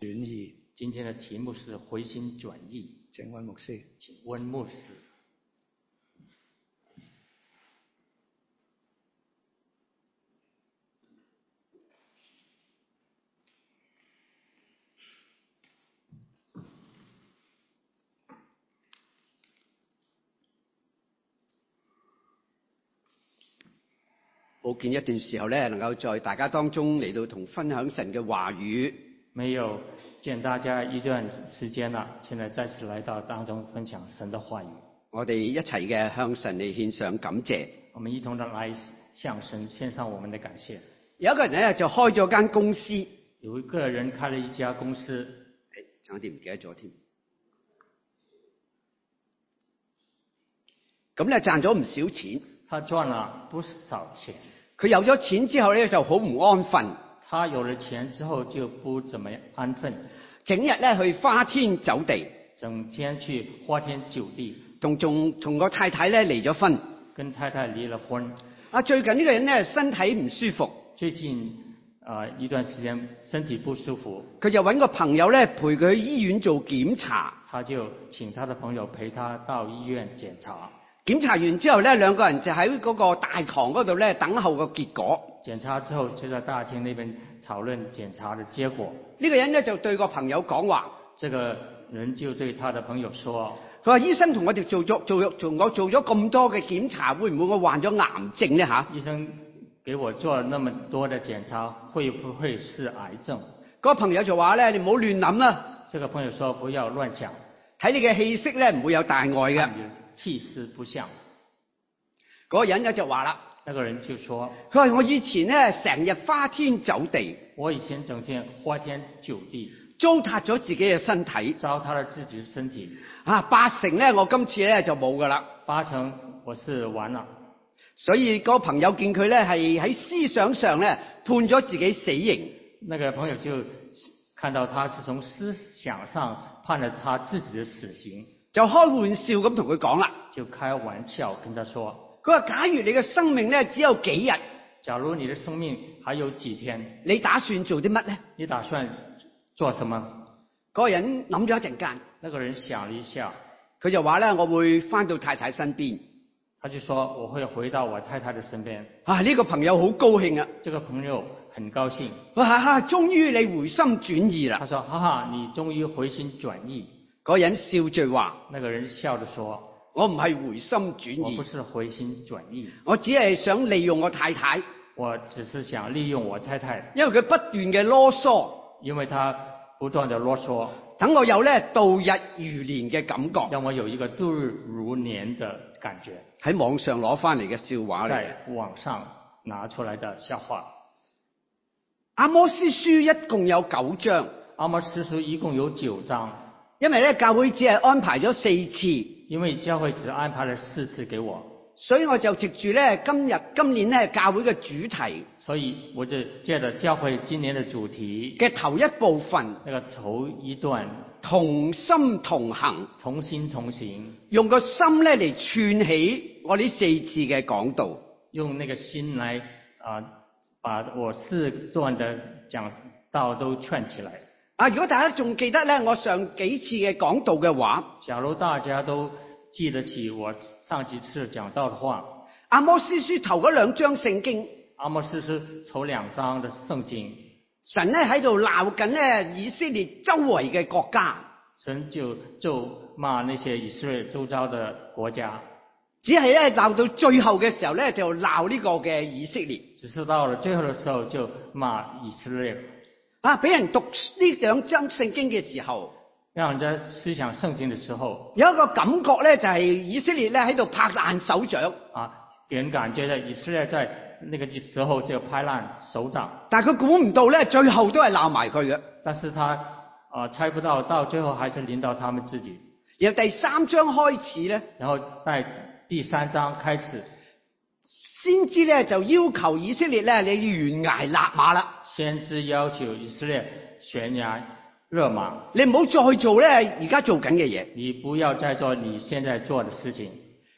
轉意。 今天的題目是回心轉意。 請溫牧師。 請溫牧師。 冇見一段時候咧，能夠在大家當中嚟到同分享神嘅話語。 沒有見大家一段時間啦，現在再次來到當中分享神的話語。 我哋一齊嘅向神嚟獻上感謝。 我們一同的來向神獻上我們的感謝。 有一個人咧就開咗間公司， 有一個人開了一家公司。 差啲唔記得咗添。咁咧賺咗唔少錢。 他賺了不少錢。 佢有咗錢之後咧就好唔安分。 他有了錢之後就不怎麼安分， 整日咧去花天酒地， 整天去花天酒地， 同個太太咧離咗婚， 跟太太離了婚。 最近呢個人咧身體唔舒服， 最近一段時間身體不舒服， 佢就揾個朋友咧陪佢去醫院做檢查， 他就請他的朋友陪他到醫院檢查。 檢查完之後咧，兩個人就喺嗰個大堂嗰度咧等候個結果。 檢查之後就在大廳那邊討論檢查的結果。 呢個人咧就對個朋友講話， 這個人就對他的朋友說， 佢話醫生同我哋做咗咁多嘅檢查，會唔會我患咗癌症咧吓？ 醫生給我做了那麼多的檢查，會不會是癌症？ 嗰個朋友就話咧，你唔好亂諗啦。 這個朋友說不要亂想， 睇你嘅氣息咧唔會有大礙嘅。 氣勢不像。 嗰個人咧就話啦， 那個人就說， 佢話我以前咧成日花天酒地， 我以前整天花天酒地， 糟蹋咗自己嘅身體， 糟蹋了自己的身體。 8成咧我今次咧就冇噶啦 ，8成我是完了。 所以嗰個朋友見佢咧係喺思想上咧判咗自己死刑。 那個朋友就看到他是從思想上判了他自己的死刑， 就開玩笑咁同佢講啦， 就開玩笑跟他說。 佢話假如你嘅生命咧只有幾日， 假如你的生命還有幾天， 你打算做啲乜咧？ 你打算做什麼？ 嗰個人諗咗一陣間， 那個人想了一下， 佢就話咧，我會翻到太太身邊。 他就說我會回到我太太的身邊。 呢個朋友好高興啊！ 這個朋友很高興。 終於你回心轉意啦！ 他說：哈哈，你終於回心轉意。 嗰個人笑住話： 那個人笑着說： 我唔係回心轉意， 我不是回心轉意， 我只係想利用我太太。 我只是想利用我太太， 因為佢不斷嘅囉嗦， 因為他不斷的囉嗦， 等我有咧度日如年嘅感覺， 讓我有一個度日如年的感覺。 喺網上攞翻嚟嘅笑話嚟， 在網上拿出來的笑話。 阿摩司書一共有9章， 阿摩司書一共有9章。 因為咧教會只係安排咗4次， 因為教會只安排了4次給我， 所以我就藉住咧今年咧教會嘅主題， 所以我就借着教會今年的主題嘅頭一部分， 那個頭一段同心同行， 同心同行， 用個心咧嚟串起我呢4次嘅講道， 用那個心來把我4段的講道都串起來。 如果大家仲記得咧，我上幾次嘅講道嘅話， 假如大家都記得起我上幾次講道的話， 阿摩司書頭嗰2章聖經， 阿摩司書頭2章的聖經， 神咧喺度鬧緊咧以色列周圍嘅國家， 神就罵那些以色列周遭的國家， 只係咧鬧到最後嘅時候咧就鬧呢個嘅以色列， 只是到了最後的時候就罵以色列。 俾人讀呢2章聖經嘅時候， 讓人家思想聖經的時候， 有一個感覺咧就係以色列咧喺度拍爛手掌， 給人感覺以色列在那個時候就拍爛手掌。但佢估唔到咧，最後都係鬧埋佢嘅。 但是他猜不到最後還是臨到他們自己。 然後第3章開始咧， 然後在第3章開始， 先知咧就要求以色列咧你懸崖勒馬啦。 先知要求以色列懸崖勒馬， 你唔好再做咧而家做緊嘅嘢。 你不要再做你現在做的事情。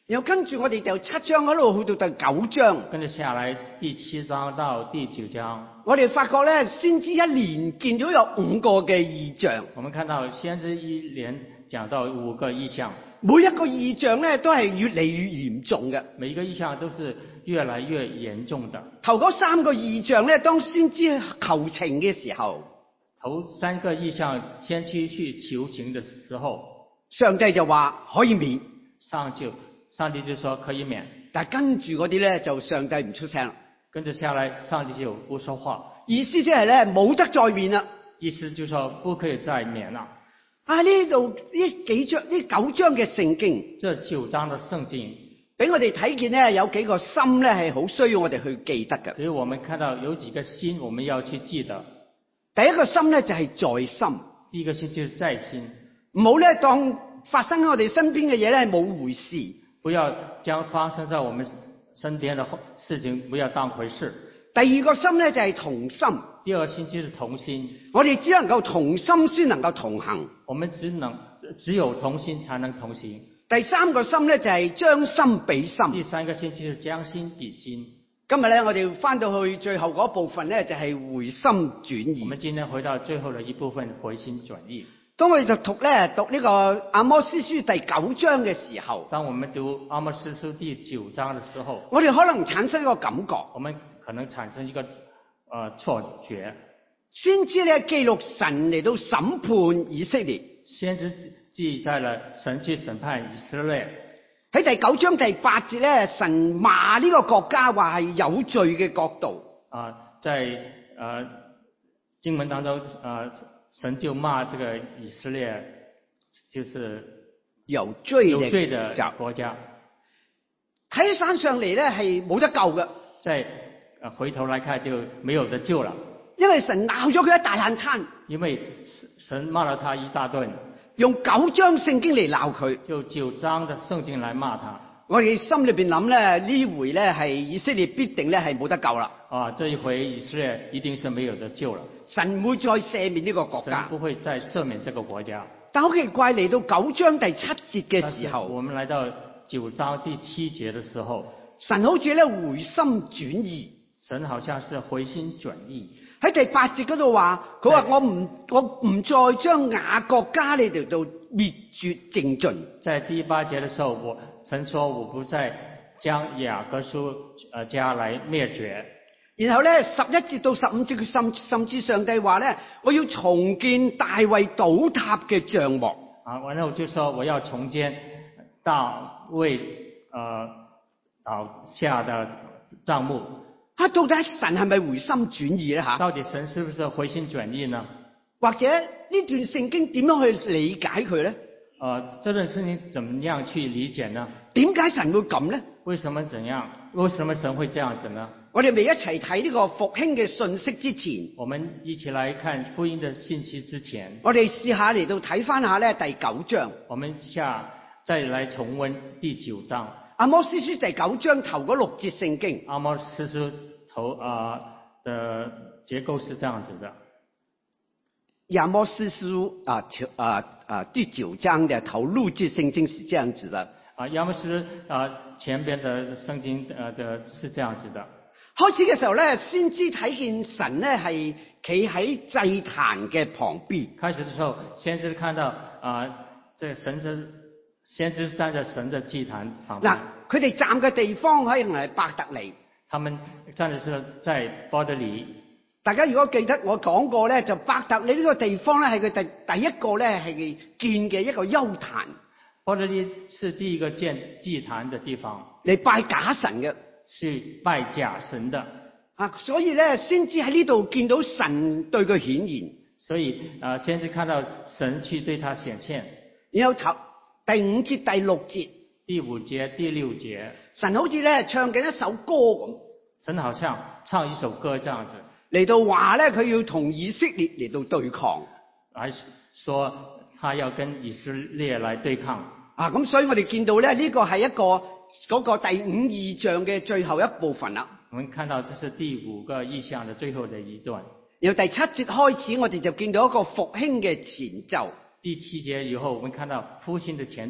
然後跟住我哋由7章嗰度去到第9章， 跟着下來第7章到第9章， 我哋發覺咧，先知一連見到有5個嘅異象。 我們看到先知一連講到5個異象， 每一個異象咧都係越嚟越嚴重嘅。 每一個異象都是越來越嚴重的。 頭嗰3個異象咧，當先知求情嘅時候， 頭3個異象先知去求情的時候， 上帝就話可以免， 上帝就說可以免， 但係跟住嗰啲咧就上帝唔出聲， 跟着下來上帝就不說話， 意思即係咧冇得再免啦。 意思就是說不可以再免了。 呢度呢9章嘅聖經， 這9章的聖經俾我哋睇見咧有幾個心咧係好需要我哋去記得嘅。 所以我們看到有幾個心我們要去記得。 第一個心咧就係在心， 第一個心就是在心， 唔好咧當發生喺我哋身邊嘅嘢咧冇回事。 不要將發生在我們身邊的事情不要當回事。 第二個心咧就係同心， 第二個心就是同心。 我哋只能夠同心先能夠同行。 我們只有同心才能同行。 第三個心咧就係將心比心。 第三個心就是將心比心。 今日咧我哋翻到去最後嗰部分咧就係回心轉意。 我們今天回到最後的一部分，回心轉意。 當我哋讀呢個阿摩司書第9章嘅時候， 當我們讀阿摩司書第9章的時候， 我哋可能產生一個感覺， 我們可能產生一個錯覺。 先知咧記錄神嚟到審判以色列， 先知記載了神去審判以色列。 喺第9章第8節咧，神罵呢個國家話係有罪嘅國度。 在經文當中，神就罵這個以色列就是有罪的國家。 睇翻上嚟咧係冇得救嘅。 再回頭來看就沒有得救了。 因為神鬧咗佢一大爛餐。因為神罵了他一大頓。 用9章聖經嚟鬧佢。 就9章的聖經來罵他。 我哋心裏邊諗咧，呢回咧係以色列必定咧係冇得救啦。 這一回以色列一定是沒有得救了。 神唔會再赦免呢個國家。 神不會再赦免這個國家。 但好奇怪，嚟到9章第7節嘅時候， 我們來到9章第7節的時候， 神好似咧回心轉意。 神好像是回心轉意。 喺第8節嗰度話，佢話我唔再將雅各家你哋到滅絕淨盡。在第8節的時候，神說我不再將雅各書家來滅絕。 然後咧11節到15節，佢甚至上帝話咧，我要重建大衛倒塌嘅帳幕。 然後就說我要重建大衛倒下的帳幕。 到底神係咪回心轉意咧？ 到底神是不是回心轉意呢？ 或者呢段聖經點樣去理解佢咧？ 這段聖經怎麼樣去理解呢？ 點解神會咁咧？ 為什麼神會這樣子呢？ 我哋未一齊睇呢個復興嘅信息之前， 我們一起來看福音的信息之前， 我哋試下嚟到睇翻下咧第9章。 我們再來重溫第9章。 阿摩司書第9章頭嗰6節聖經。 阿摩司書的結構是這樣子的。 阿摩司書第9章的頭6節聖經是這樣子的。 阿摩司前邊的聖經是這樣子的。 開始嘅時候咧，先知睇見神咧係企喺祭壇嘅旁邊。 開始的時候，先知看到這先知站在神的祭壇旁邊。 佢哋站嘅地方可能係伯特利。 他們站的是在伯特利。 大家如果記得我講過咧，就伯特利呢個地方咧係佢第一個咧係建嘅一個丘壇。 伯特利是第一個建祭壇的地方， 嚟拜假神嘅， 是拜假神的。 所以咧先知喺呢度見到神對佢顯現。 所以先知看到神去對他顯現。 然後第5節第6節。 第5節第6節，神好似咧唱緊一首歌咁。 神好像唱一首歌這樣子， 嚟到話咧佢要同以色列嚟到對抗， 來說他要跟以色列來對抗。 咁所以我哋見到咧呢個係一個嗰個第5異象嘅最後一部分啦。 我們看到這是第5個異象的最後的一段。 由第7節開始，我哋就見到一個復興嘅前奏。 第7節以後，我們看到復興的前奏。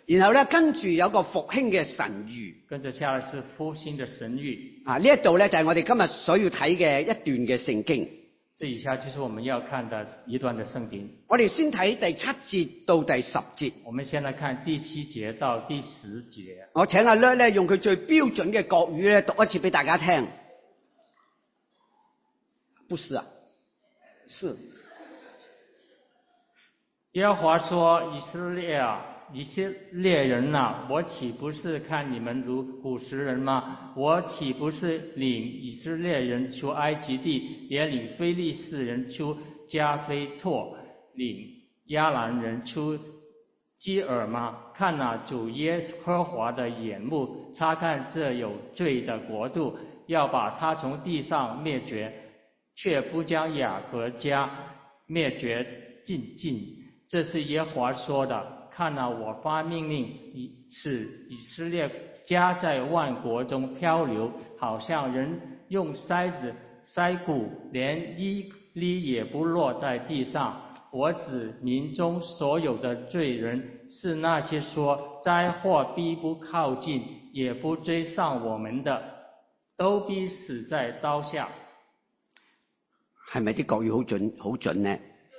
然後咧跟住有個復興嘅神諭。 跟着下來是復興的神諭。 呢一度咧就係我哋今日所要睇嘅一段嘅聖經。 這以下就是我們要看的一段的聖經。 我哋先睇第7節到第10節。 我們先來看第7節到第10節。 我請阿略咧用佢最標準嘅國語咧讀一次俾大家聽。不是啊，是。 耶和華說：以色列人啊，我豈不是看你們如古時人嗎？我豈不是領以色列人出埃及地，也領非利士人出加菲托，領亞蘭人出基爾嗎？看哪，主耶和華的眼目察看這有罪的國度，要把他從地上滅絕，卻不將雅各家滅絕盡盡。這是耶和華說的。看哪，我發命令，使以色列家在萬國中漂流，好像人用篩子篩谷，連一粒也不落在地上。我指民中所有的罪人，是那些說災禍必不靠近，也不追上我們的，都必死在刀下。 係咪啲國語好準呢？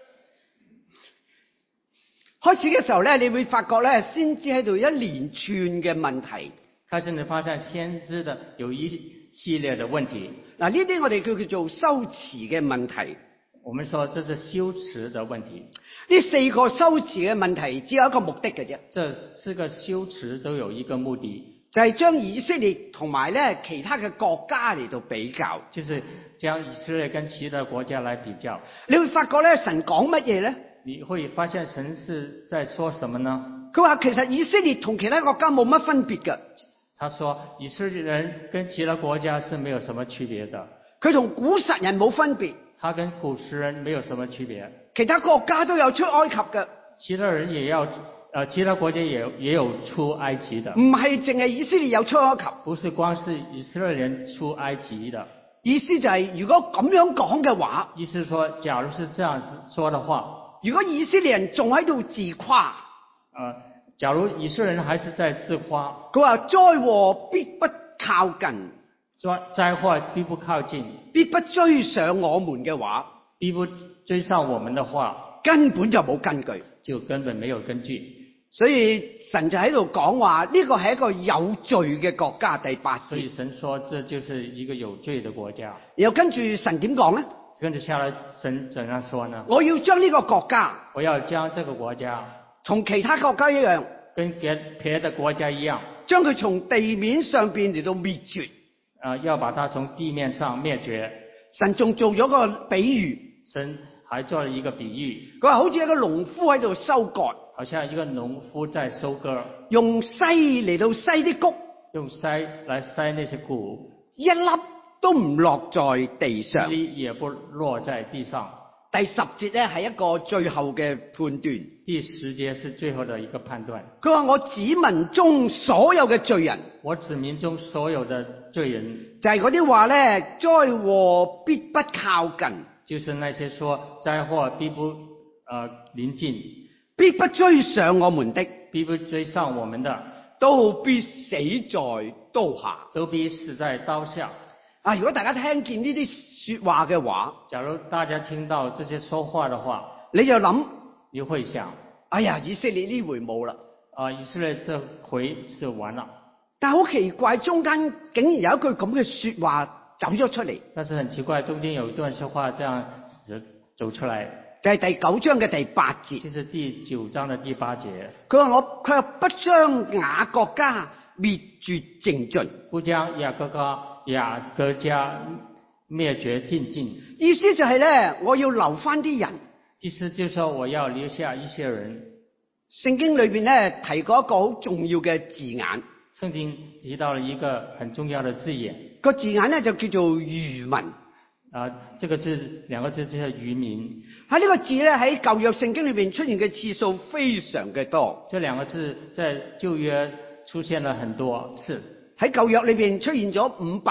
開始嘅時候咧，你會發覺咧，先知喺度一連串嘅問題。 開始你發現先知的有一系列的問題。 嗱，呢啲我哋叫做修辭嘅問題。 我們說這是修辭的問題。 呢4個修辭嘅問題只有一個目的嘅啫。 這4個修辭都有一個目的， 就係將以色列同埋咧其他嘅國家嚟到比較。 就是將以色列跟其他國家來比較。 你會發覺咧，神講乜嘢咧？ 你會發現神是在說什麼呢？ 佢話其實以色列同其他國家冇乜分別嘅。 他說以色列人跟其他國家是沒有什麼區別的。 佢同古實人冇分別。 他跟古時人沒有什麼區別。 其他國家都有出埃及嘅。 其他人也要，其他國家也有出埃及的。 唔係淨係以色列有出埃及。 不是光是以色列人出埃及的。 意思就係如果咁樣講嘅話， 意思是說，假如是這樣子說的話。 如果以色列人仲喺度自誇， 假如以色列人還是在自誇， 佢話災禍必不靠近， 災禍必不靠近， 必不追上我們嘅話， 必不追上我們的話， 根本就冇根據， 就根本沒有根據。 所以神就喺度講話，呢個係一個有罪嘅國家。第8節， 所以神說這就是一個有罪的國家。然後跟住神點講呢？ 跟住下來神怎樣說呢？ 我要將呢個國家， 我要將這個國家同其他國家一樣， 跟別的國家一樣，將佢從地面上邊嚟到滅絕。 要把它從地面上滅絕。 神仲做咗個比喻， 神還做了一個比喻。 佢話好似一個農夫喺度收割， 好像一個農夫在收割， 用篩嚟到篩啲穀， 用篩來篩那些穀， 一粒都唔落在地上， 一粒也不落在地上。 第10節咧係一個最後嘅判斷。 第10節是最後的一個判斷。 佢話我子民中所有嘅罪人， 我子民中所有的罪人， 就係嗰啲話咧災禍必不靠近， 就是那些說災禍必不臨近， 必不追上我們的， 必不追上我們的， 都必死在刀下， 都必死在刀下。 如果大家聽見呢啲說話嘅話， 假如大家聽到這些說話的話， 你就諗， 你會想， 哎呀，以色列呢回冇啦， 以色列這回是完了。 但好奇怪，中間竟然有一句咁嘅說話走咗出嚟。 但是很奇怪，中間有一段說話這樣走出來， 就係第9章嘅第8節。 就是第9章的第8節。 佢話佢話不將雅各家滅絕淨盡， 不將雅各家滅絕盡盡。 意思就係咧，我要留翻啲人。 意思就是說我要留下一些人。 聖經裏邊咧提過一個好重要嘅字眼。 聖經提到了一個很重要的字眼。 個字眼咧就叫做餘民。 這個字兩個字就是餘民。喺呢個字咧喺舊約聖經裏邊出現嘅次數非常嘅多。 這兩個字在舊約出現了很多次。 喺舊約裏邊出現咗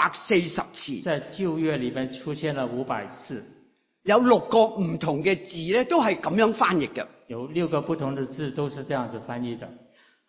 540次。 在舊約裏邊出現了500次。 有6個唔同嘅字咧，都係咁樣翻譯嘅。 有6個不同的字都是這樣子翻譯的。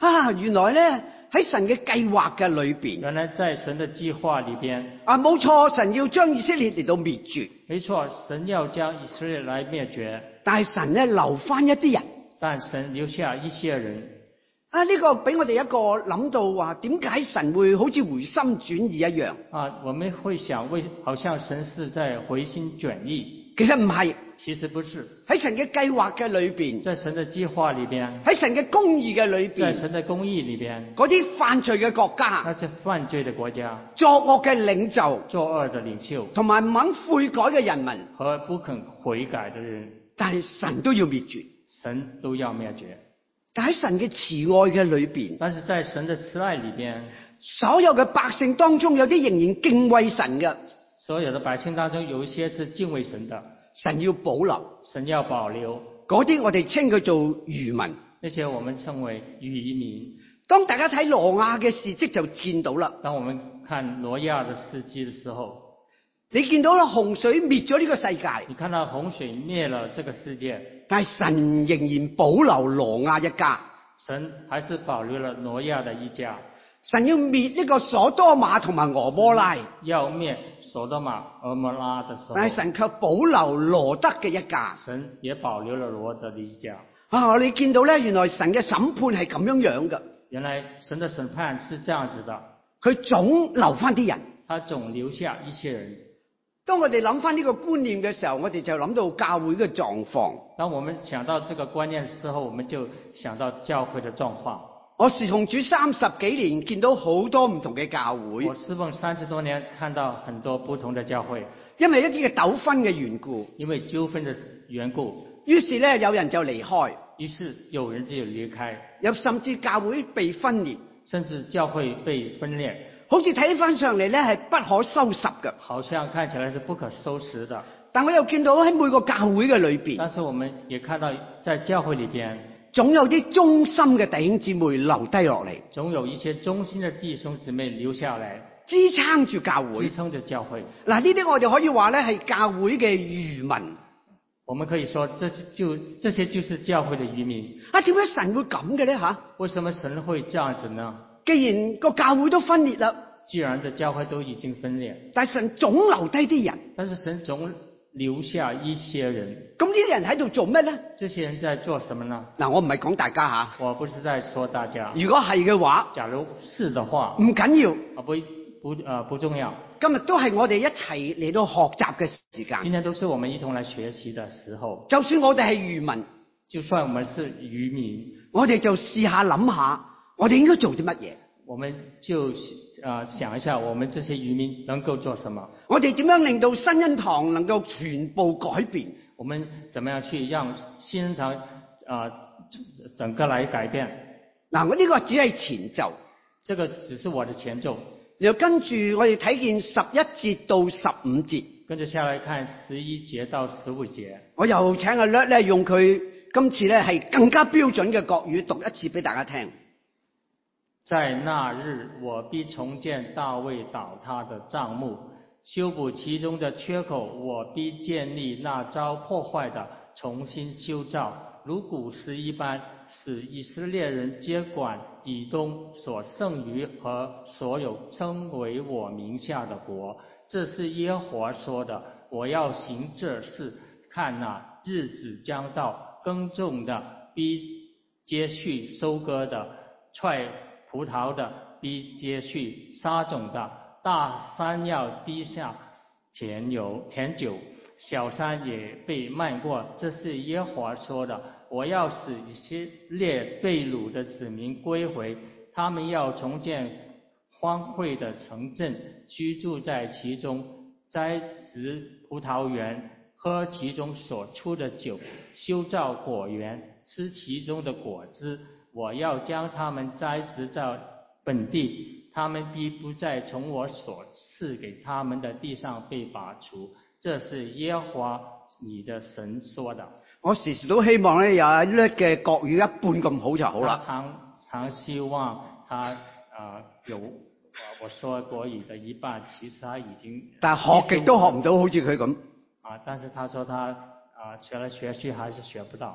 原來咧喺神嘅計劃嘅裏邊， 原來在神的計劃裏邊， 冇錯，神要將以色列嚟到滅絕， 沒錯，神要將以色列來滅絕， 但係神咧留翻一啲人。 但神留下一些人。 呢個俾我哋一個諗到話，點解神會好似回心轉意一樣？ 我們會想，好像神是在回心轉意。 其實唔係， 其實不是。 喺神嘅計劃嘅裏邊， 在神的計劃裏邊， 喺神嘅公義嘅裏邊， 在神的公義裏邊， 嗰啲犯罪嘅國家， 那些犯罪的國家， 作惡嘅領袖， 作惡的領袖， 同埋唔肯悔改嘅人民， 和不肯悔改的人， 但係神都要滅絕， 神都要滅絕。 但喺神嘅慈愛嘅裏邊， 但是在神的慈愛裏邊， 所有嘅百姓當中有啲仍然敬畏神嘅， 所有的百姓當中有一些是敬畏神的， 神要保留， 神要保留嗰啲我哋稱佢做餘民， 那些我們稱為餘民。 當大家睇挪亞嘅事蹟就見到啦。 當我們看挪亞的事蹟的時候， 你見到啦，洪水滅咗呢個世界， 你看到洪水滅了這個世界， 但係神仍然保留挪亞一家， 神還是保留了挪亞的一家。 神要滅呢個所多瑪同埋俄摩拉， 要滅所多瑪、俄摩拉的時候， 但係神卻保留羅德嘅一家， 神也保留了羅德的一家。 我哋見到咧，原來神嘅審判係咁樣樣嘅。 原來神的審判是這樣子的， 佢總留翻啲人， 他總留下一些人。 當我哋諗翻呢個觀念嘅時候，我哋就諗到教會嘅狀況。 當我們想到這個觀念的時候，我們就想到教會的狀況。 我侍奉主30幾年，見到好多唔同嘅教會。 我侍奉30多年，看到很多不同的教會。 因為一啲嘅糾紛嘅緣故， 因為糾紛的緣故， 於是咧有人就離開， 於是有人就離開， 有甚至教會被分裂， 甚至教會被分裂。 好似睇翻上嚟咧係不可收拾嘅， 好像看起來是不可收拾的。 但我又見到喺每個教會嘅裏邊， 但是我們也看到在教會裏邊， 總有啲忠心嘅弟兄姊妹留低落嚟， 總有一些忠心的弟兄姊妹留下來， 支撐住教會， 支撐着教會。 嗱，呢啲我哋可以話咧係教會嘅餘民。 我們可以說這些就是教會的餘民。 點解神會咁嘅咧吓？ 為什麼神會這樣子呢？ 既然個教會都分裂啦， 既然的教會都已經分裂， 但係神總留低啲人， 但是神總留下一些人。 咁呢啲人喺度做咩咧？ 這些人在做什麼呢？ 我唔係講大家吓， 我不是在說大家。 如果係嘅話， 假如是的話， 唔緊要， 不重要。 今日都係我哋一齊嚟到學習嘅時間。 今天都是我們一同來學習的時候。 就算我哋係餘民， 就算我們是餘民， 我哋就試下諗下，我哋應該做啲乜嘢？ 我們就想一下，我們這些餘民能夠做什麼？我哋點樣令到新恩堂能夠全部改變？ 我們怎麼樣去讓新恩堂整個來改變？ 我呢個只係前奏， 這個只是我的前奏。 然後跟住我哋睇見11節到15節， 跟住下來看11節到15節。我又請阿略咧用佢今次咧係更加標準嘅國語讀一次俾大家聽。 在那日，我必重建大衛倒塌的帳幕，修補其中的缺口。我必建立那遭破壞的，重新修造，如古時一般，使以色列人接管以東所剩餘和所有稱為我名下的國。這是耶和華說的。我要行這事，看哪，日子將到，耕種的必接續收割的，踹葡萄的必接續撒種的，大山要滴下甜酒，小山也被漫過。這是耶和華說的。我要使以色列被擄的子民歸回，他們要重建荒廢的城鎮，居住在其中，栽植葡萄園，喝其中所出的酒，修造果園，吃其中的果子。我要將他們栽植在本地，他們必不再從我所賜給他們的地上被拔除。這是耶和華你的神說的。我時時都希望咧有一略嘅國語一半咁好就好啦。常希望他有我說國語的一半，其實他已經。但係學極都學唔到，好似佢咁。但是他說他學來學去還是學不到。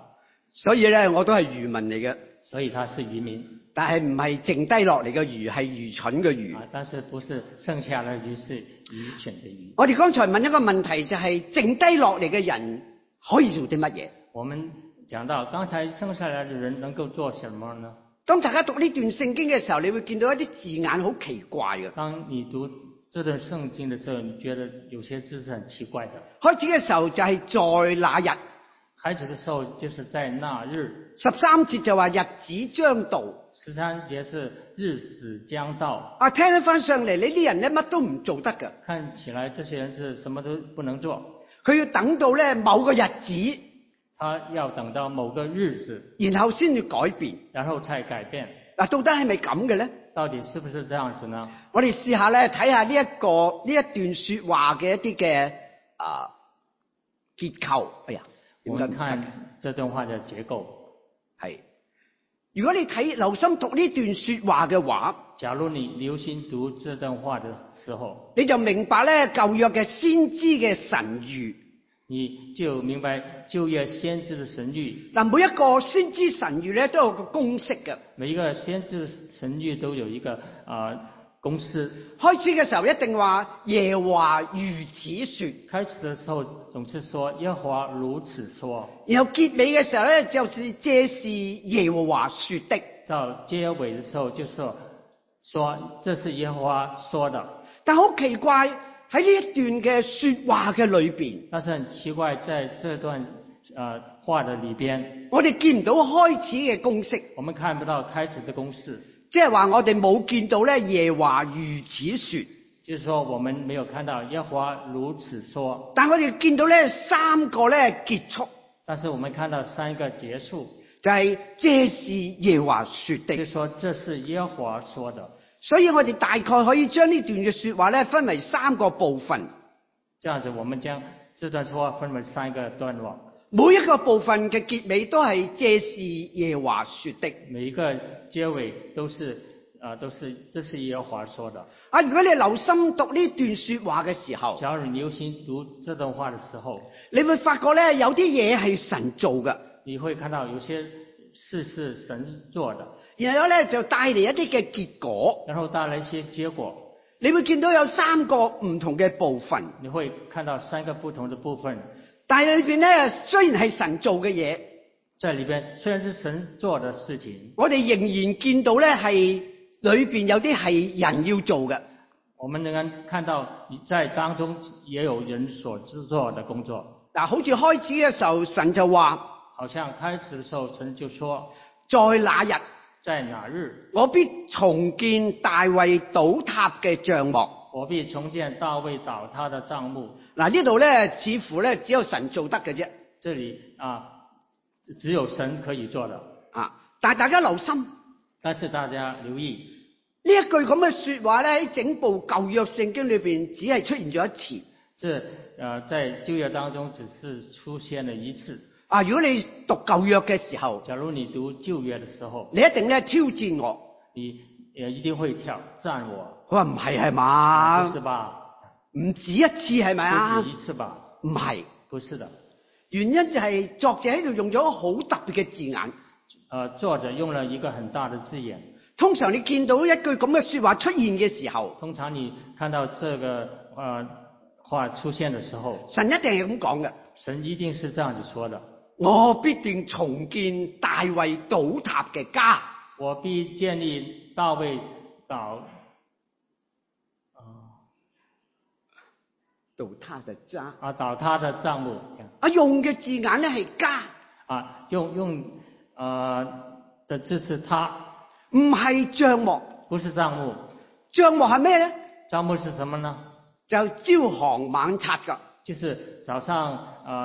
所以咧我都係漁民嚟嘅， 所以他是渔民但係唔係剩低落嚟嘅魚，係愚蠢嘅魚。 但是不是剩下的魚，是愚蠢的魚。 我哋剛才問一個問題，就係剩低落嚟嘅人可以做啲乜嘢？ 我們講到剛才剩下來的人能夠做什麼呢？ 當大家讀呢段聖經嘅時候，你會見到一啲字眼好奇怪嘅。 當你讀這段聖經的時候，你覺得有些字是很奇怪的。 開始嘅時候就係在那日， 開始的時候就是在那日。 13節就話日子將到 ，13節是日子將到。 聽得翻上嚟，你啲人咧乜都唔做得嘅。 看起來這些人是什麼都不能做。 佢要等到咧某個日子， 他要等到某個日子， 然後先至改變， 然後才改變。 到底係咪咁嘅咧？ 到底是不是這樣子呢？ 我哋試下咧睇下呢一段說話嘅一啲嘅結構。哎呀， 我們看這段話的結構。 係，如果你留心讀呢段說話嘅話， 假如你留心讀這段話的時候， 你就明白咧舊約嘅先知嘅神諭。 你就明白舊約先知的神諭。 每一個先知神諭咧都有個公式嘅。每一個先知神諭都有一個公式。開始嘅時候一定話耶和華如此說。 開始的時候總是說耶和華如此說。 然後結尾嘅時候咧就是這是耶和華說的。 到結尾的時候就說這是耶和華說的。 但好奇怪。喺呢一段嘅說話嘅裏邊， 但是很奇怪，在這段話的裏邊， 我哋見唔到開始嘅公式。 我們看不到開始的公式， 即係話我哋冇見到咧耶和華如此說。 就是說我們沒有看到耶和華如此說。 但我哋見到咧三個咧結束。 但是我們看到三個結束， 就係這是耶和華說的。 就是說這是耶和華說的。 所以我哋大概可以將呢段嘅說話咧分為三個部分。 這樣子，我們將這段說話分為三個段落。 每一個部分嘅結尾都係這是耶和華說的。 每一個結尾都是這是耶和華說的。 如果你留心讀呢段說話嘅時候， 假如你留心讀這段話的時候， 你會發覺咧有啲嘢係神做嘅。 你會看到有些事是神做的。 然後咧就帶嚟一啲嘅結果， 然後帶來一些結果。 你會見到有三個唔同嘅部分， 你會看到三個不同的部分。 但係裏邊咧雖然係神做嘅嘢， 在裏邊雖然是神做的事情， 我哋仍然見到咧係裏邊有啲係人要做嘅。 我們仍然看到在當中也有人所做的工作。 好似開始嘅時候神就話， 好像開始的時候神就說， 在那日。 在哪日， 我必重建大衛倒塌嘅帳幕。 我必重建大衛倒塌的帳幕。 呢度咧，似乎咧只有神做得嘅啫。 這裏只有神可以做的。 但係大家留心， 但是大家留意呢一句咁嘅說話咧，喺整部舊約聖經裏邊只係出現咗一次。 在舊約當中只是出現了一次。 如果你讀舊約嘅時候， 假如你讀舊約的時候， 你一定咧挑戰我， 你也一定會挑戰我。 佢話唔係係嘛？ 不是吧？ 唔止一次係咪啊？ 不止一次吧？ 唔係， 不是的。 原因就係作者喺度用咗好特別嘅字眼。 作者用了一個很大的字眼。 通常你見到一句咁嘅說話出現嘅時候， 通常你看到這個話出現的時候， 神一定係咁講嘅。 神一定是這樣子說的。 我必定重建大衛倒塌嘅家。 我必建立大衛倒塌的家。 倒塌的帳幕。 用嘅字眼咧係家。 用的字是他， 唔係帳幕。 不是帳幕。 帳幕係咩咧？帳幕是什麼呢？ 就朝行晚拆噶。 就是早上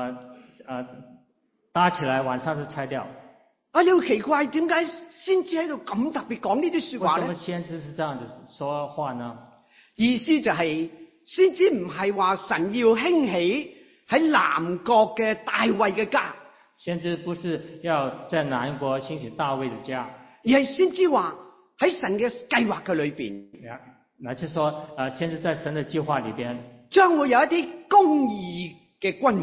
搭起來，晚上是拆掉。 你好奇怪，點解先知喺度咁特別講呢啲說話咧？ 為什麼先知是這樣子說話呢？ 意思就係先知唔係話神要興起喺南國嘅大衛嘅家。 先知不是要在南國興起大衛的家， 而係先知話喺神嘅計劃嘅裏邊。 乃是說先知在神嘅計劃裏邊， 將會有一啲公義嘅君王。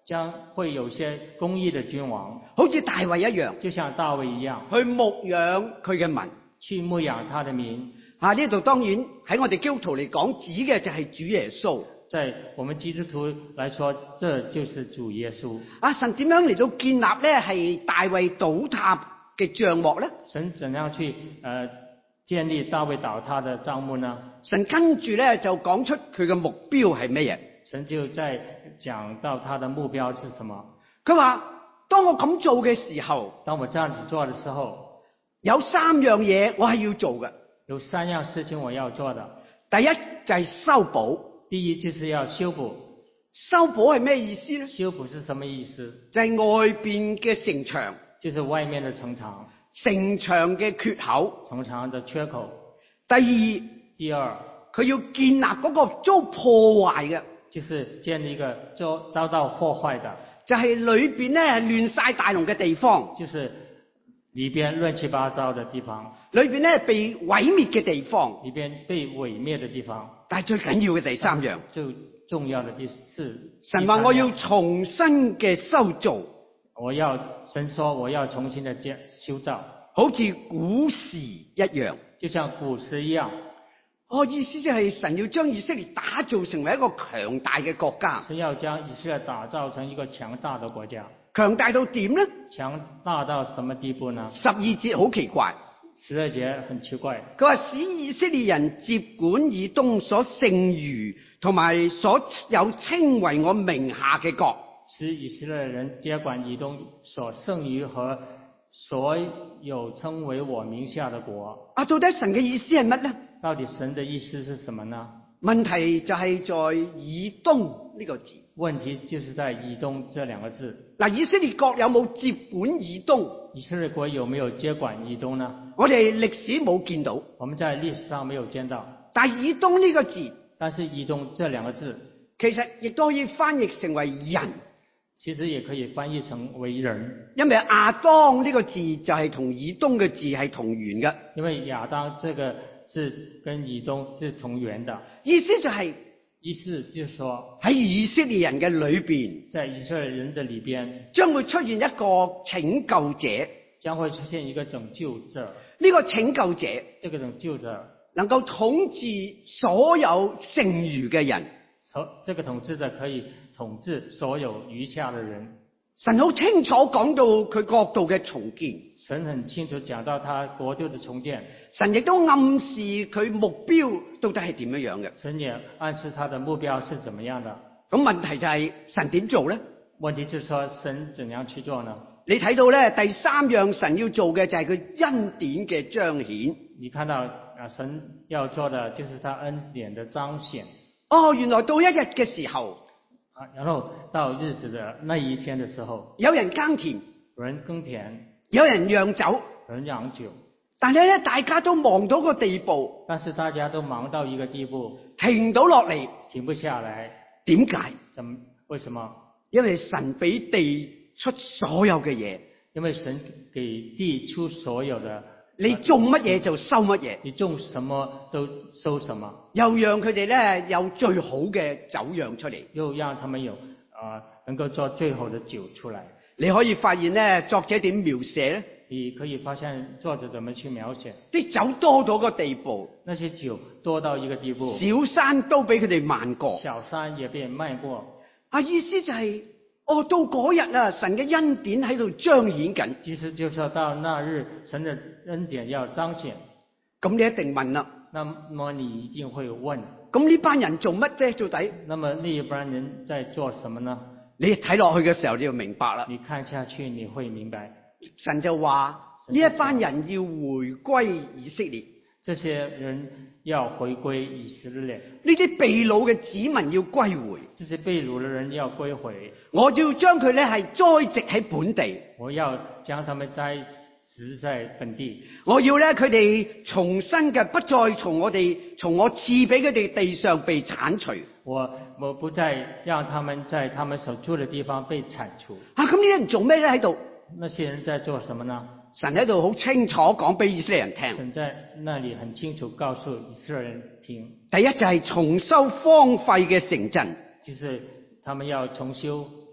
將會有些公義的君王， 好似大衛一樣， 就像大衛一樣， 去牧養佢嘅民， 去牧養他的民。 呢度當然喺我哋基督徒嚟講，指嘅就係主耶穌。 在我們基督徒來說，這就是主耶穌。 神點樣嚟到建立咧係大衛倒塌嘅帳幕咧？ 神怎樣去建立大衛倒塌的帳幕呢？ 神跟住咧就講出佢嘅目標係咩嘢？ 神就在講到他的目標是什麼？ 佢話：當我咁做嘅時候， 當我這樣子做的時候， 有3樣嘢我係要做嘅。 有3樣事情我要做的。 第一就係修補。 第一就是要修補。 修補係咩意思咧？ 修補是什麼意思？ 就係外邊嘅城牆， 就是外面的城牆， 城牆嘅缺口， 城牆的缺口。 第二，佢要建立嗰個遭破壞嘅， 就是建立一個遭到破壞的， 就係裏邊咧亂晒大龍嘅地方， 就是裏邊亂七八糟的地方， 裏邊咧被毀滅嘅地方， 裏邊被毀滅的地方。 但係最緊要嘅第3樣， 最重要的第4， 神話我要重新嘅修造， 神說我要重新的修造， 好似古時一樣， 就像古時一樣。 意思就係神要將以色列打造成為一個強大嘅國家。 神要將以色列打造成一個強大的國家。 強大到點呢？ 強大到什麼地步呢 ？12節好奇怪。 12節很奇怪。 佢話使以色列人接管以東所剩餘同埋所有稱為我名下嘅國。 使以色列人接管以東所剩餘和所有稱為我名下的國。到底神嘅意思係乜呢？ 到底神的意思是什麼呢？ 問題就係在以東呢個字。 問題就是在以東這2個字。 以色列國有冇接管以東？ 以色列國有沒有接管以東呢？ 我哋歷史冇見到。 我們在歷史上沒有見到。 但以東呢個字， 但是以東這2個字， 其實亦都可以翻譯成為人。 其實也可以翻譯成為人。 因為亞當呢個字就係同以東嘅字係同源嘅。 因為亞當這個字跟以東是同源的。 意思就是說喺以色列人嘅裏邊， 在以色列人的裏邊， 將會出現一個拯救者， 將會出現一個拯救者。 呢個拯救者， 這個拯救者能夠統治所有剩餘嘅人。 這個統治者可以統治所有餘下的人。 神好清楚講到佢國度嘅重建。 神很清楚講到他國度的重建。 神亦都暗示佢目標到底係點樣樣嘅。 神也暗示他的目標是怎麼樣的。 咁問題就係神點做咧？ 問題就是說神怎樣去做呢？ 你睇到咧第3樣神要做嘅就係佢恩典嘅彰顯。 你看到神要做的就是他恩典的彰顯。 原來到一日嘅時候。 然後到日子的那一天的時候， 有人耕田， 有人耕田， 有人釀酒， 有人釀酒。 但係咧，大家都忙到個地步。 但是大家都忙到一個地步， 停唔到落嚟， 停不下來。 點解？ 為什麼？ 因為神俾地出所有嘅嘢。 因為神給地出所有的。 你種乜嘢就收乜嘢， 你種什麼都收什麼， 又讓佢哋咧有最好嘅酒釀出嚟， 又讓他們有能夠做最好的酒出來。 你可以發現咧，作者點描寫咧？ 你可以發現作者怎麼去描寫？ 啲酒多到個地步， 那些酒多到一個地步， 小山都俾佢哋漫過， 小山也被漫過。 意思就係。到嗰日神嘅恩典喺度彰顯緊。 其實就是到那日，神的恩典要彰顯。 咁你一定問啦。 那麼你一定會問： 咁呢班人做乜啫？到底？ 那麼那一班人在做什麼呢？ 你睇落去嘅時候，你就明白啦。 你看下去，你會明白。 神就話：呢一班人要回歸以色列。 這些人要回歸以色列。 呢啲被擄嘅子民要歸回。 這些被擄的人要歸回。 我要將佢咧係栽植喺本地。 我要將他們栽植在本地。 我要咧佢哋重新嘅，不再從我賜俾佢哋地上被剷除。 我不再讓他們在他們所住的地方被剷除。 咁呢啲人做咩咧喺度？ 那些人在做什麼呢？ 神喺度好清楚講俾以色列人聽。 神在那裡很清楚告訴以色列人聽。 第一就係重修荒廢嘅城鎮， 就是他們要重修荒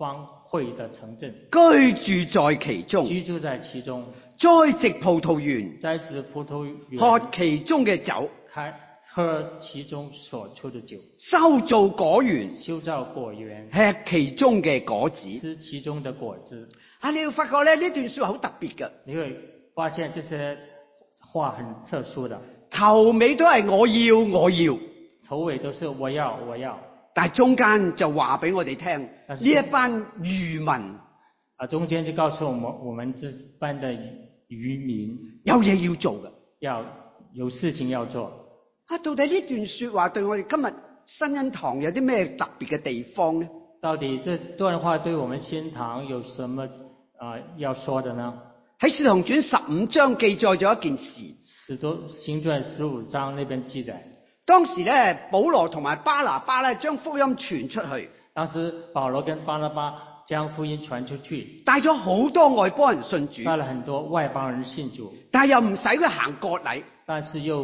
會的城鎮， 居住在其中， 居住在其中， 栽植葡萄園， 栽植葡萄園， 喝其中嘅酒， 喝其中所出的酒， 修造果園， 修造果園， 吃其中嘅果子， 吃其中的果子。 你要發覺咧呢段說話好特別嘅， 你會發現這些話很特殊的， 頭尾都係我要， 頭尾都是我要， 但係中間就話俾我哋聽呢一班漁民中間就告訴我們這班的漁民有嘢要做嘅， 有事情要做。 到底呢段說話對我哋今日新恩堂有啲咩特別嘅地方呢？ 到底這段話對我們新恩堂有什麼要說的呢？ 喺《使徒行傳》15章記載咗一件事，《 使徒行傳》15章那邊記載， 當時咧保羅同埋巴拿巴咧將福音傳出去。 當時保羅跟巴拿巴將福音傳出去， 帶咗好多外邦人信主， 帶了很多外邦人信主， 但係又唔使佢行割禮， 但是又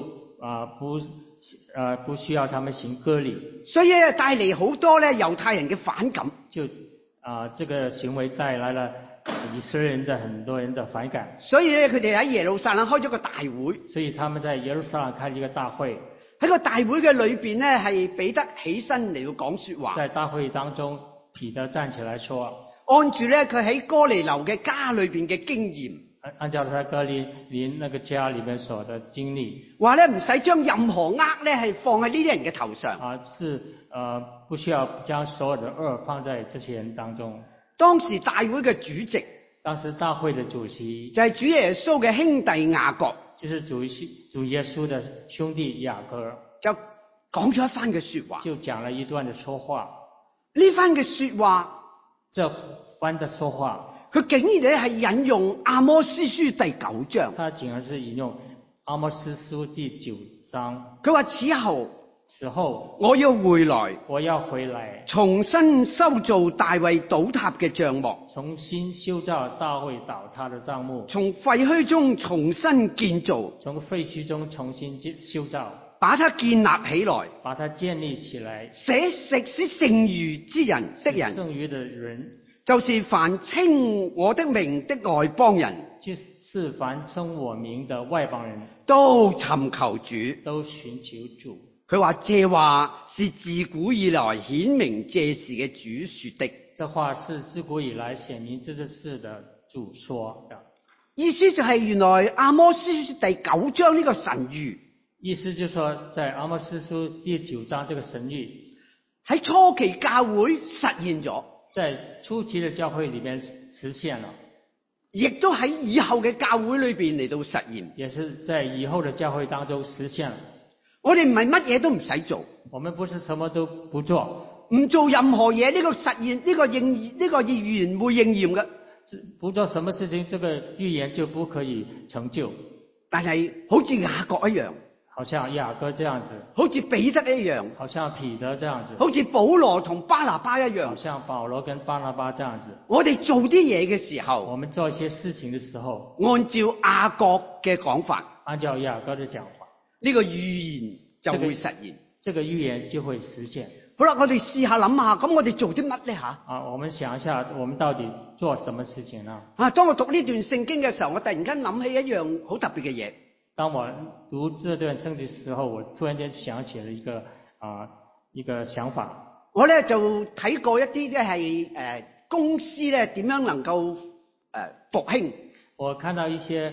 不需要他們行割禮， 所以咧帶嚟好多咧猶太人嘅反感。 就這個行為帶來了以色列人的很多人的反感， 所以咧佢哋喺耶路撒冷開咗個大會， 所以他們在耶路撒冷開了一個大會。 喺個大會嘅裏邊咧係彼得起身嚟到講說話， 在大會當中，彼得站起來說， 按住咧佢喺哥尼流嘅家裏邊嘅經驗， 按照他哥尼流那個家裏面所的經歷， 話咧唔使將任何軛咧係放喺呢啲人嘅頭上， 不需要將所有的軛放在這些人當中。 當時大會嘅主席， 當時大會的主席就係主耶穌嘅兄弟雅各， 就是主耶穌的兄弟雅各， 就講咗一番嘅說話， 就講了一段的說話。 呢番嘅說話， 這番的說話， 佢竟然咧係引用阿摩司書第9章， 他竟然是引用阿摩司書第9章。 佢話此後我要回來，重新修造大衛倒塌嘅帳幕， 重新修造大衛倒塌的帳幕， 從廢墟中重新建造， 從廢墟中重新修造， 把它建立起來， 把它建立起來， 使剩餘之人的人， 剩餘的人， 就是凡稱我的名的外邦人， 就是凡稱我名的外邦人， 都尋求主， 都尋求主。佢話這話是自古以來顯明這事嘅主說的。 這話是自古以來顯明這事的主說的。 意思就係原來阿摩司書第9章呢個神諭， 意思就是說在阿摩司書第9章這個神諭喺初期教會實現咗， 在初期的教會裏面實現了， 亦都喺以後嘅教會裏邊嚟到實現， 也是在以後的教會當中實現了。 我哋唔係乜嘢都唔使做， 我們不是什麼都不做， 唔做任何嘢，呢個實現呢個預言會應驗嘅。 不做什麼事情，這個預言就不可以成就。 但係好似雅各一樣， 好像雅各這樣子， 好似彼得一樣， 好像彼得這樣子， 好似保羅同巴拿巴一樣， 好像保羅跟巴拿巴這樣子。 我哋做啲嘢嘅時候， 我們做一些事情的時候， 按照雅各嘅講法， 按照雅各的講法， 呢個預言就會實現， 這個預言就會實現。 好啦，我哋試下諗下，咁我哋做啲乜咧吓？ 我們想一下，我們到底做什麼事情呢？ 當我讀呢段聖經嘅時候，我突然間諗起一樣好特別嘅嘢。 當我讀這段聖經的時候，我突然間想起了一個想法。 我咧就睇過一啲咧係公司咧點樣能夠復興。 我看到一些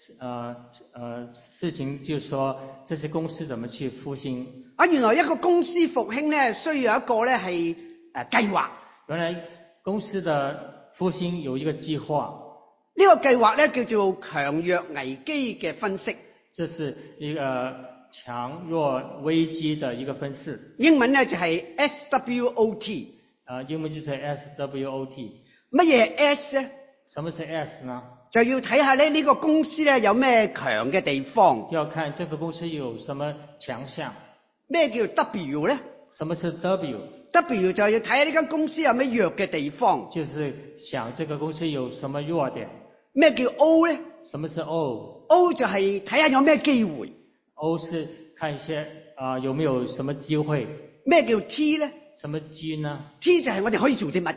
事情，就是說這些公司怎麼去復興。 原來一個公司復興咧需要一個咧係計劃。 原來公司的復興有一個計劃。 呢個計劃咧叫做強弱危機嘅分析。 這是一個強弱危機的一個分析。 英文咧就係 SWOT。 英文就是 SWOT。 乜嘢 S 咧？ 什麼是 S 呢？ 就要睇下咧呢個公司咧有咩強嘅地方。 要看這個公司有什麼強項。 咩叫 W 咧？ 什麼是 W？W 就要睇下呢間公司有咩弱嘅地方。 就是想這個公司有什麼弱點。 咩叫 O 咧？ 什麼是 O？O 就係睇下有咩機會。 O 是看一些有沒有什麼機會。 咩叫 T 咧？ 什麼 T 呢？ T 就係我哋可以做啲乜嘢。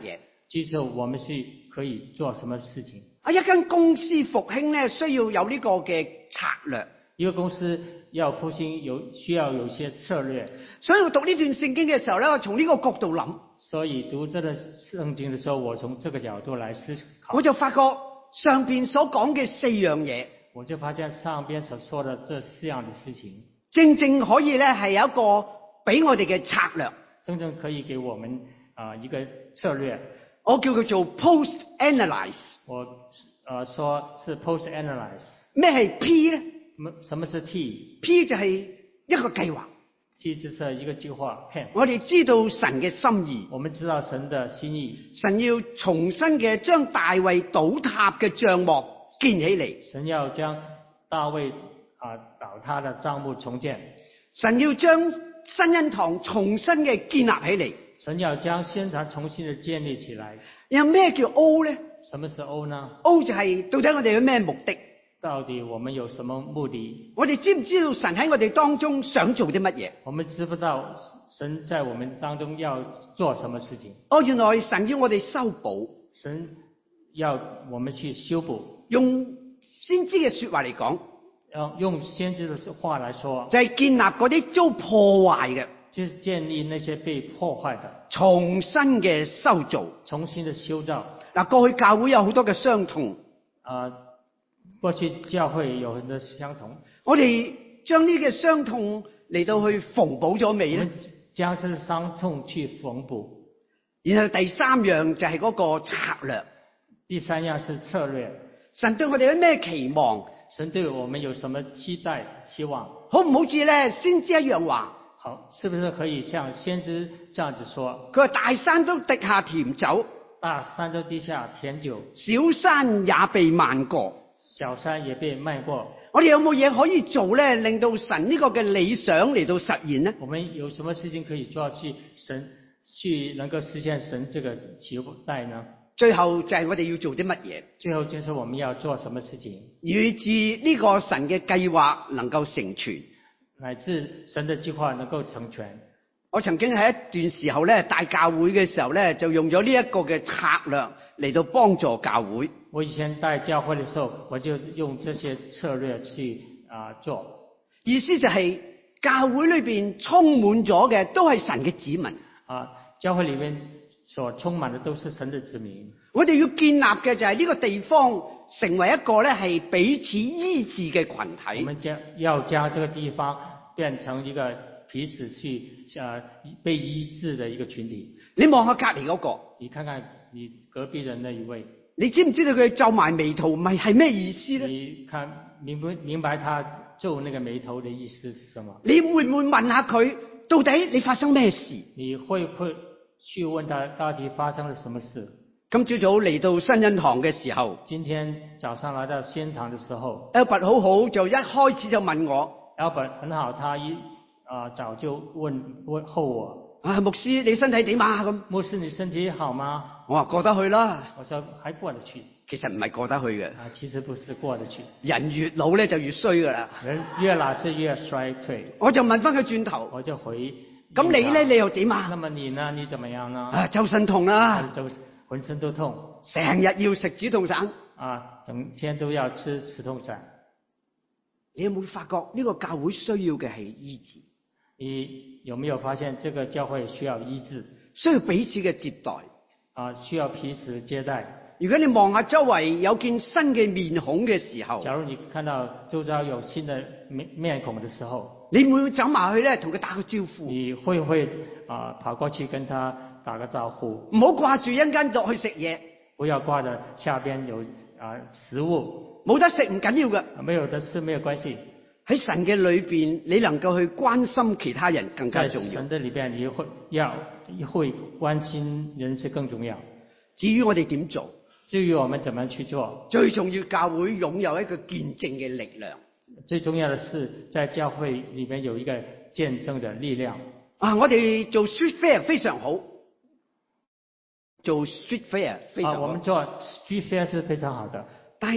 其實我們是可以做什麼事情？ 一間公司復興咧，需要有呢個嘅策略。 一個公司要復興需要有些策略。 所以我讀呢段聖經嘅時候咧，我從呢個角度諗。所以讀這個聖經嘅時候，我從這個角度來思考。 我就發覺上邊所講嘅4樣嘢， 我就發現上邊所說的這4樣的事情， 正正可以咧係有一個俾我哋嘅策略。 真正可以給我們一個策略。 我叫佢做 post analyze。 我說是 post analyze。 咩係 P 咧？ 什麼是 T？P 就係一個計劃。 T 就是一個計劃。 我哋知道神嘅心意。 我們知道神的心意。 神要重新嘅將大衛倒塌嘅帳幕建起嚟。 神要將大衛倒塌的帳幕重建。 神要將新恩堂重新嘅建立起嚟。 神要將新恩堂重新的建立起來。 有咩叫 O 咧？ 什麼是 O 呢？ O 就係到底我哋有咩目的？ 到底我們有什麼目的？ 我哋知唔知道神喺我哋當中想做啲乜嘢？ 我們知不知道神在我們當中要做什麼事情？ 原來神要我哋修補。 神要我們去修補。 用先知嘅說話嚟講， 用先知的話來說， 就係建立嗰啲遭破壞嘅， 就是建立那些被破壞的， 重新嘅修造， 重新的修造。 過去教會有好多嘅傷痛。 過去教會有很多傷痛。 我哋將呢啲嘅傷痛嚟到去縫補咗未咧？ 將這傷痛去縫補。 然後第3樣就係嗰個策略。 第3樣是策略。 神對我哋有咩期望？ 神對我們有什麼期待期望？ 好唔好似咧先知一樣話？ 好，是不是可以像先知這樣子說？ 佢話大山都滴下甜酒， 大山都滴下甜酒， 小山也被漫過， 小山也被漫過。 我哋有冇嘢可以做咧，令到神呢個嘅理想嚟到實現呢？ 我們有什麼事情可以做去能夠實現神這個期待呢？最後就係我哋要做啲乜嘢？最後就是我們要做什麼事情， 以致呢個神嘅計劃能夠成全， 乃至神的計劃能夠成全。 我曾經喺一段時候咧帶教會嘅時候咧，就用咗呢一個嘅策略嚟到幫助教會。 我以前帶教會嘅時候，我就用這些策略去做。 意思就係教會裏邊充滿咗嘅都係神嘅子民。 教會裏面所充滿的都是神的子民。 我哋要建立嘅就係呢個地方成為一個咧係彼此醫治嘅群體。 我們要將這個地方變成一個彼此去被醫治的一個群體。 你望下隔籬嗰個， 你看看你隔壁的那一位， 你知唔知道佢皺埋眉頭咪係咩意思咧？ 你看明白他皺那個眉頭的意思是什麼？ 你會唔會問下佢到底你發生咩事？ 你會不會去問他到底發生了什麼事？ 今朝早嚟到新恩堂嘅時候， 今天早上來到新恩堂的時候 ，Albert 好好就一開始就問我 ，Albert 很好，他早就候我， 牧師你身體點啊？咁牧師你身體好嗎？ 我話過得去啦。 我說還過得去。 其實唔係過得去嘅。 其實不是過得去。人越老咧就越衰噶啦。 人越老是越衰退。 我就問翻佢轉頭， 我就回。 咁你咧你又點啊？ 那麼你呢？你怎麼樣呢？ 周身痛啦。 就渾身都痛。 成日要食止痛散。 整天都要吃止痛散。 你有冇發覺呢個教會需要嘅係醫治？ 你有沒有發現這個教會需要醫治？ 需要彼此嘅接待。 需要彼此接待。 如果你望下周圍有見新嘅面孔嘅時候， 假如你看到周遭有新的面孔的時候， 你會唔會走埋去咧同佢打個招呼？ 你會唔會跑過去跟他打個招呼？ 唔好掛住一陣間落去食嘢。 不要掛着下邊有食物。冇得食唔緊要嘅。 沒有得吃沒有關係。 喺神嘅裏邊，你能夠去關心其他人更加重要。 在神的裏邊，你會關心人是更重要。 至於我哋點做？ 至於我們怎麼去做？ 最重要，教會擁有一個見證嘅力量。 最重要的是，在教會裏面有一個見證的力量。 我哋做 street fair 非常好，做 street fair 非常好。 我們做 street fair 是非常好的。 但係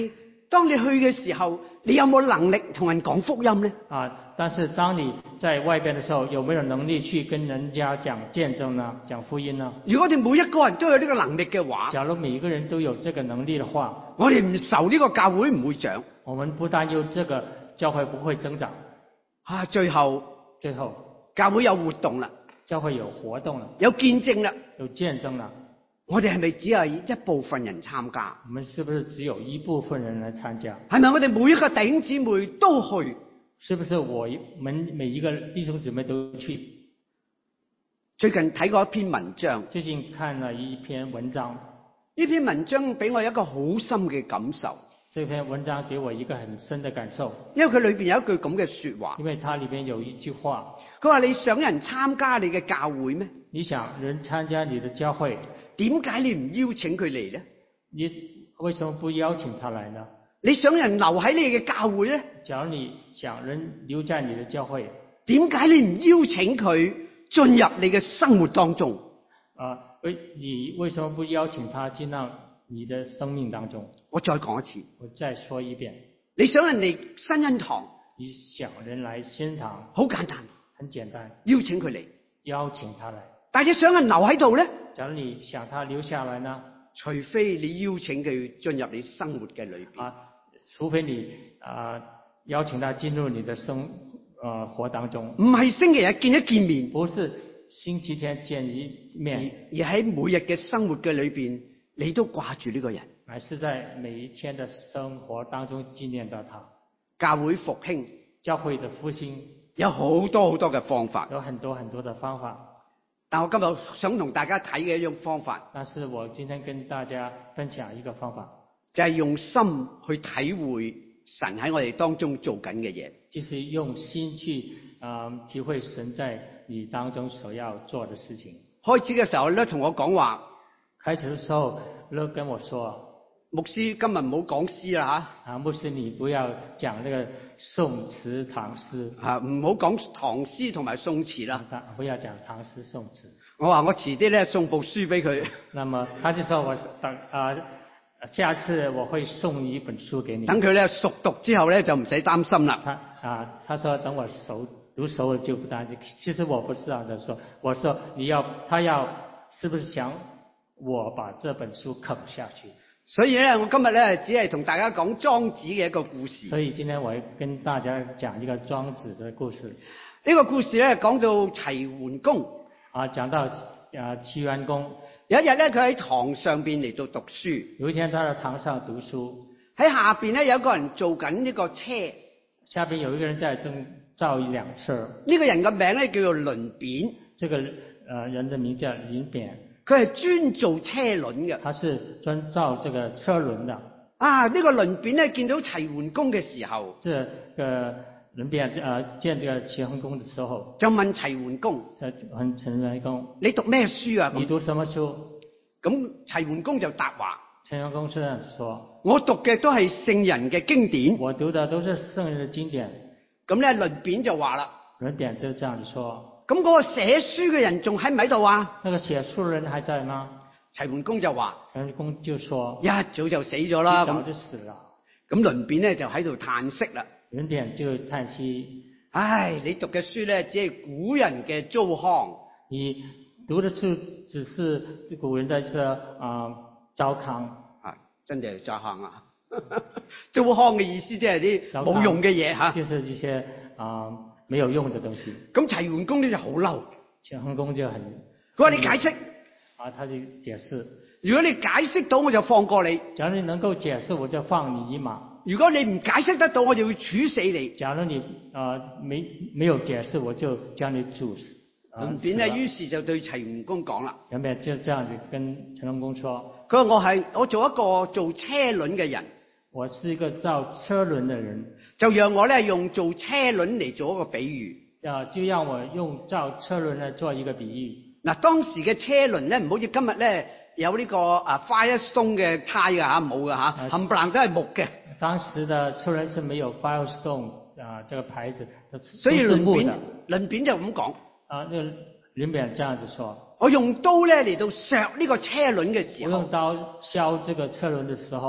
當你去嘅時候，你有冇能力同人講福音呢？ 但是當你在外邊的時候，有沒有能力去跟人家講見證呢？講福音呢？ 如果我哋每一個人都有呢個能力嘅話， 假如每一個人都有這個能力的話， 我哋唔愁呢個教會唔會長。 我們不但有這個教會不會增長。 最後教會有活動啦， 教會有活動了， 有見證啦， 有見證了。 我哋係咪只係一部分人參加？ 我們是不是只有一部分人來參加？ 係咪我哋每一個弟兄姊妹都去？ 是不是我們每一個弟兄姊妹都去？ 最近睇過一篇文章， 最近看了一篇文章， 呢篇文章俾我一個好深嘅感受。 這篇文章給我一個很深的感受， 因為佢裏邊有一句咁嘅說話。 因為它裏邊有一句話， 佢話：你想人參加你嘅教會咩？ 你想人參加你的教會， 點解你唔邀請佢嚟呢？ 你為什麼不邀請他來呢？ 你想人留喺你嘅教會呢？ 假如你想人留在你的教會， 點解你唔邀請佢進入你嘅生活當中？ 你為什麼不邀請他進到你的生命當中？ 我再講一次， 我再說一遍。 你想人嚟新恩堂， 你想人來新恩堂， 好簡單， 很簡單， 邀請佢嚟， 邀請他來。 但係想人留喺度呢？ 假如你想他留下來呢？ 除非你邀請佢進入你生活嘅裏邊。 除非你邀請他進入你的活當中。 唔係星期日見一見面， 不是星期天見一面， 而喺每日嘅生活嘅裏邊，你都掛住呢個人。 而是在每一天的生活當中紀念到他。 教會復興， 教會的復興有好多好多嘅方法， 有很多很多的方法。 但我今日想同大家睇嘅一種方法， 但是我今天跟大家分享一個方法， 就係用心去體會神喺我哋當中做緊嘅嘢。 就是用心去體會神在你當中所要做的事情。 開始嘅時候咧，同我講話， 開始嘅時候咧跟我說， 牧師今日唔好講詩啦吓。 牧師你不要講那個宋詞唐詩， 唔好講唐詩同埋宋詞啦。 不要講唐詩宋詞。 我話我遲啲咧送部書俾佢。 那麼他就說我下次我會送一本書給你。 等佢咧熟讀之後咧就唔使擔心啦。 他說等我讀熟了就不擔心。其實我不是這樣子說，我說他要是不是想我把這本書啃下去？ 所以咧，我今日咧只係同大家講莊子嘅一個故事。 所以今天我要跟大家講一個莊子的故事。 呢個故事咧講到齊桓公。 講到齊桓公。 有一日咧，佢喺堂上邊嚟到讀書。 有一天，他在堂上讀書。喺下邊咧，有一個人做緊呢個車。 下邊有一個人在正造一輛車。 呢個人嘅名咧叫做輪扁。 這個人的名叫輪扁。 佢係專做車輪嘅。 他是專造這個車輪的。 呢個輪扁咧見到齊桓公嘅時候， 這個輪扁見這個齊桓公的時候， 就問齊桓公： 問齊桓公， 你讀咩書啊？ 你讀什麼書？ 咁齊桓公就答話： 齊桓公這樣說： 我讀嘅都係聖人嘅經典。 我讀的都是聖人的經典。 咁咧輪扁就話啦： 輪扁就這樣子說。咁嗰個寫書嘅人仲喺唔喺度啊？ 那個寫書嘅人還在嗎？ 齊桓公就話： 齊桓公就說： 一早就死咗啦。 早就死了。 咁輪扁咧就喺度嘆息啦。 輪扁就嘆息： 唉，你讀嘅書咧只係古人嘅糟糠。 你讀的書只是古人的糟糠。 真係糟糠啊！糟糠嘅意思即係啲冇用嘅嘢吓。 就是一些沒有用的東西。 咁齊桓公呢就好嬲。 齊桓公就很， 佢話你解釋。 他就解釋。如果你解釋到，我就放過你。 假如你能夠解釋，我就放你一馬。 如果你唔解釋得到，我就會處死你。 假如你沒有解釋，我就將你處死。 輪扁呢，於是就對齊桓公講啦。 輪扁就這樣子跟齊桓公說： 佢話我做一個做車輪嘅人。 我是一個造車輪嘅人。 就讓我咧用做車輪嚟做一個比喻。 就讓我用造車輪嚟做一個比喻。嗱， 當時嘅車輪咧，唔好似今日咧有呢個Firestone 嘅胎㗎嚇，冇㗎嚇，冚唪唥都係木嘅。當時的車輪是沒有 Firestone 這個牌子，所以輪扁就咁講。輪扁這樣子說：我用刀咧嚟到削呢個車輪嘅時候， 我用刀削這個車輪嘅時候，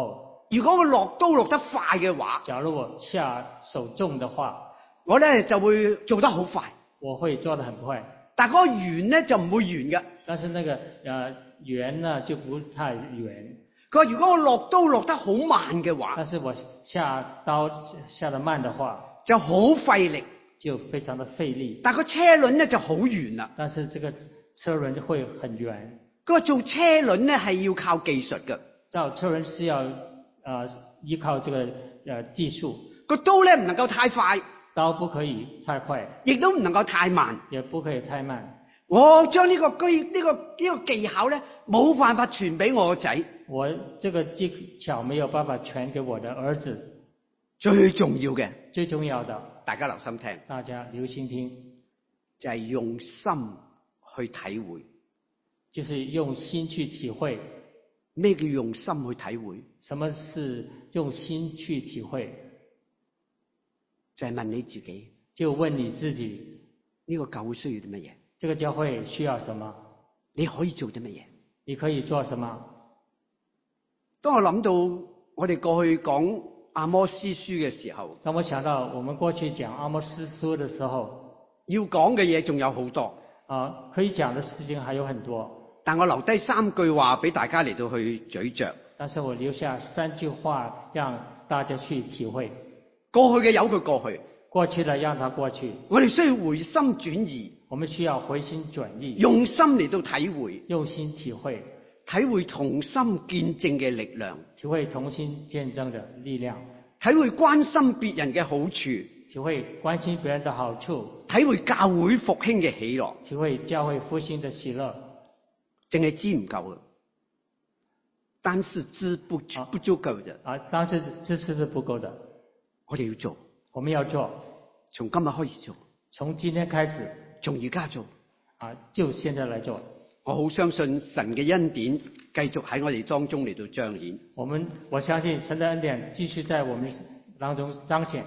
如果我落刀落得快嘅話， 假如我下手重的話， 我咧就會做得好快， 我會做得很快。 但嗰個圓咧就唔會圓嘅。 但是那個圓呢就不太圓。 佢話如果我落刀落得好慢嘅話， 但是我下刀下得慢的話， 就好費力， 就非常的費力。 但個車輪咧就好圓啦。 但是這個車輪會很圓。 佢話做車輪咧係要靠技術嘅。 造車輪是要依靠這個技術。 個刀咧唔能夠太快， 刀不可以太快， 亦都唔能夠太慢， 也不可以太慢。 我將呢個技巧咧冇辦法傳俾我個仔。 我這個技巧沒有辦法傳給我的兒子。 最重要嘅， 最重要的， 大家留心聽， 大家留心聽， 就係用心去體會。 就是用心去體會。 咩叫用心去體會？ 什麼是用心去體會？ 就係問你自己， 就問你自己， 呢個教會需要啲乜嘢？ 這個教會需要什麼？ 你可以做啲乜嘢？ 你可以做什麼？ 當我諗到我哋過去講阿摩司書嘅時候， 當我想到我們過去講阿摩司書的時候， 要講嘅嘢仲有好多可以講的事情還有很多。 但我留低3句話俾大家嚟到去咀嚼。 但是我留下3句話讓大家去體會。 過去嘅由佢過去， 過去的讓它過去。 我哋需要回心轉意， 我們需要回心轉意， 用心嚟到體會， 用心體會， 體會同心見證嘅力量， 體會同心見證的力量， 體會關心別人嘅好處， 體會關心別人的好處， 體會教會復興嘅喜樂， 體會教會復興的喜樂。 淨係知唔夠啊，單是知不足夠嘅。 單是知識是不夠的， 我哋要做， 我們要做， 從今日開始做， 從今天開始， 從而家做， 就現在來做。 我好相信神嘅恩典繼續喺我哋當中嚟到彰顯。 我相信神的恩典繼續在我們當中彰顯。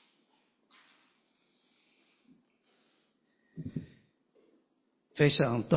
非常